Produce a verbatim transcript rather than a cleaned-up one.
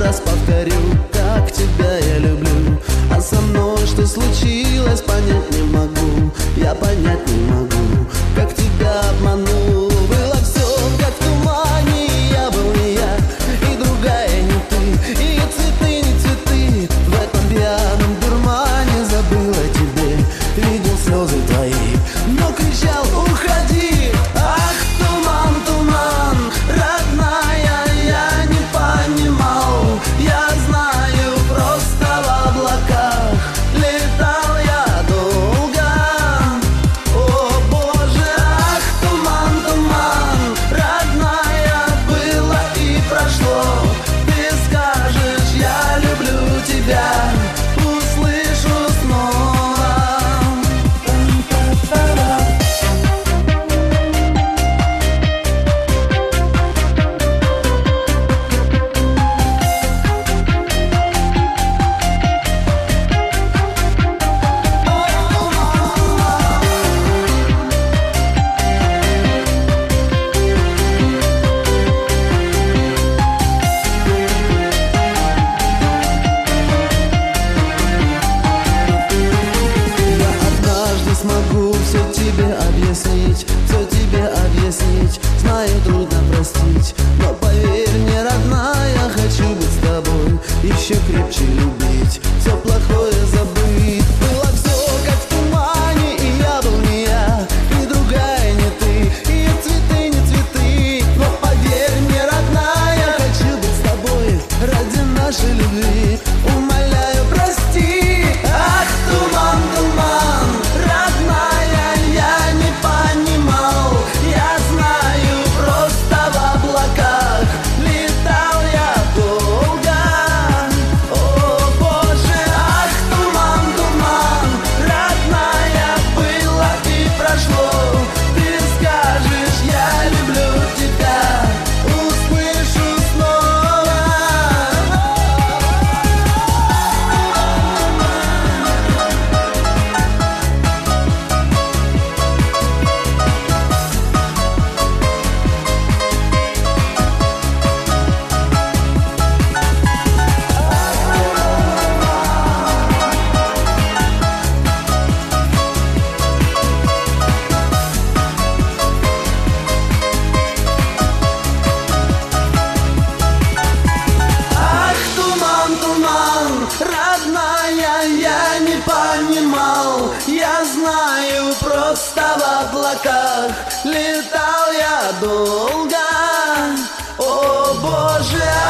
раз повторю, как тебя я люблю. А со мной что случилось, понять не могу. Я понять не могу, как тебя обманул. Было все как в тумане, и я был не я, и другая не ты, и цветы не цветы. В этом пьяном дурмане забыл о тебе, видел слезы твои, но кричал: уходи. Ах, туман, туман, родная, я не понимал. Я знаю, просто в облаках летал я долго. О боже, ах, туман, туман, родная, было и прошло. Ты скажешь: я люблю тебя, услышу снова. Смогу все тебе объяснить, все тебе объяснить. Знаю, трудно простить, но поверь мне, родная, хочу быть с тобой, еще крепче любить, все плохое забыть. Было все как в тумане, и я был не я, и другая не ты, и цветы не цветы. Но поверь мне, родная, хочу быть с тобой ради нашей любви. Умоляю, прости. Ах, туман, туман, родная, я не понимал. Я знаю, просто в облаках летал я долго. О боже, ах, туман, туман, родная, было и прошло. Ты скажешь: я люблю тебя, услышу снова. Ах, туман, туман, родная, я не понимал. Я знаю, просто в облаках летал я долго. О боже,